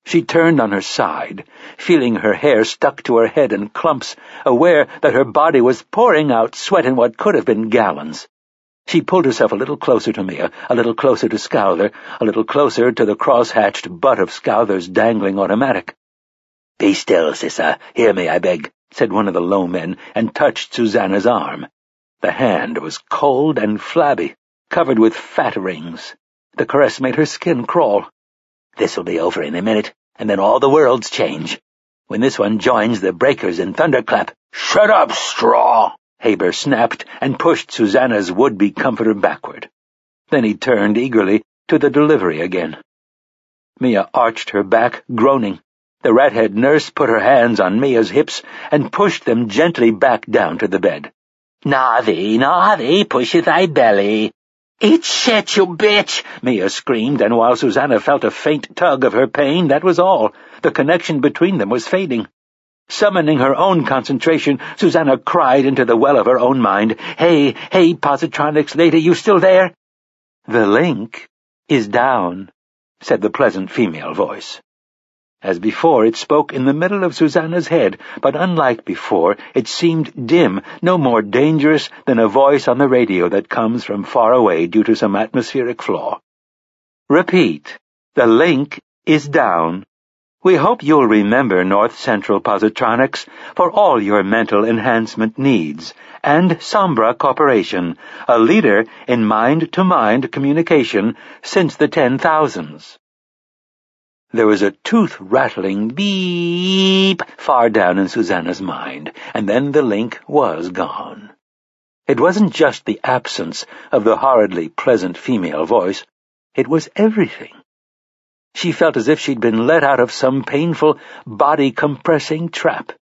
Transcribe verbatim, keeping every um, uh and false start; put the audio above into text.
She turned on her side, feeling her hair stuck to her head in clumps, aware that her body was pouring out sweat in what could have been gallons. She pulled herself a little closer to Mia, a little closer to Scowther, a little closer to the cross-hatched butt of Scowther's dangling automatic. "Be still, Sissa. Hear me, I beg," said one of the low men, and touched Susanna's arm. The hand was cold and flabby, covered with fat rings. The caress made her skin crawl. "This'll be over in a minute, and then all the worlds change. When this one joins the breakers in thunderclap—" "Shut up, straw!" Haber snapped and pushed Susanna's would-be comforter backward. Then he turned eagerly to the delivery again. Mia arched her back, groaning. The rat-head nurse put her hands on Mia's hips and pushed them gently back down to the bed. "Na thee, na thee, push it thy belly." "Eat shit, you bitch!" Mia screamed, and while Susanna felt a faint tug of her pain, that was all. The connection between them was fading. Summoning her own concentration, Susanna cried into the well of her own mind, "Hey, hey, Positronics lady, you still there?" "The link is down," said the pleasant female voice. As before, it spoke in the middle of Susanna's head, but unlike before, it seemed dim, no more dangerous than a voice on the radio that comes from far away due to some atmospheric flaw. "Repeat, the link is down. We hope you'll remember North Central Positronics for all your mental enhancement needs, and Sombra Corporation, a leader in mind-to-mind communication since the ten thousands. There was a tooth-rattling beep far down in Susanna's mind, and then the link was gone. It wasn't just the absence of the horridly pleasant female voice. It was everything. She felt as if she'd been let out of some painful, body-compressing trap.